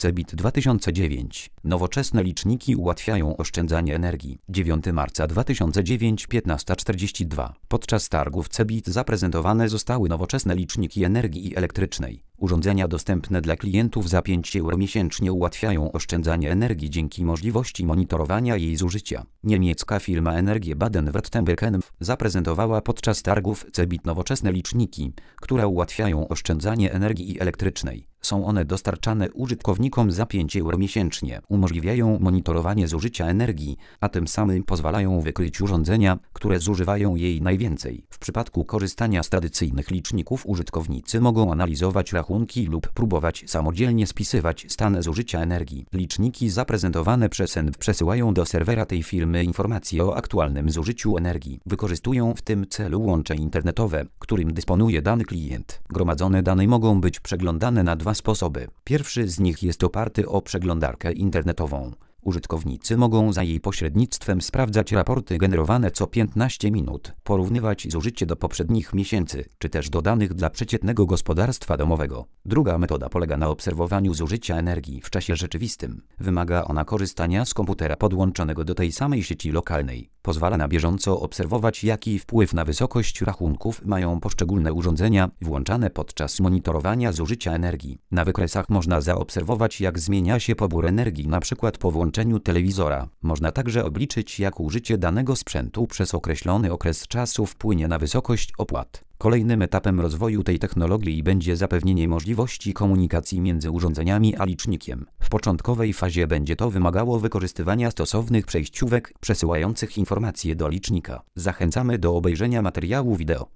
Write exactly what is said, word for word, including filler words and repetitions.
Cebit dwa tysiące dziewięć. Nowoczesne liczniki ułatwiają oszczędzanie energii. dziewiątego marca dwa tysiące dziewięć, piętnasta czterdzieści dwa. Podczas targów Cebit zaprezentowane zostały nowoczesne liczniki energii elektrycznej. Urządzenia dostępne dla klientów za pięć euro miesięcznie ułatwiają oszczędzanie energii dzięki możliwości monitorowania jej zużycia. Niemiecka firma Energie Baden-Württemberg zaprezentowała podczas targów Cebit nowoczesne liczniki, które ułatwiają oszczędzanie energii elektrycznej. Są one dostarczane użytkownikom za pięć euro miesięcznie, umożliwiają monitorowanie zużycia energii, a tym samym pozwalają wykryć urządzenia, które zużywają jej najwięcej. W przypadku korzystania z tradycyjnych liczników użytkownicy mogą analizować rachunki lub próbować samodzielnie spisywać stan zużycia energii. Liczniki zaprezentowane przez N przesyłają do serwera tej firmy informacje o aktualnym zużyciu energii. Wykorzystują w tym celu łącze internetowe, którym dysponuje dany klient. Gromadzone dane mogą być przeglądane na dwa sposoby. Pierwszy z nich jest oparty o przeglądarkę internetową. Użytkownicy mogą za jej pośrednictwem sprawdzać raporty generowane co piętnaście minut, porównywać zużycie do poprzednich miesięcy, czy też do danych dla przeciętnego gospodarstwa domowego. Druga metoda polega na obserwowaniu zużycia energii w czasie rzeczywistym. Wymaga ona korzystania z komputera podłączonego do tej samej sieci lokalnej. Pozwala na bieżąco obserwować, jaki wpływ na wysokość rachunków mają poszczególne urządzenia włączane podczas monitorowania zużycia energii. Na wykresach można zaobserwować, jak zmienia się pobór energii, np. po włączeniu telewizora. Można także obliczyć, jak użycie danego sprzętu przez określony okres czasu wpłynie na wysokość opłat. Kolejnym etapem rozwoju tej technologii będzie zapewnienie możliwości komunikacji między urządzeniami a licznikiem. W początkowej fazie będzie to wymagało wykorzystywania stosownych przejściówek przesyłających informacje do licznika. Zachęcamy do obejrzenia materiału wideo.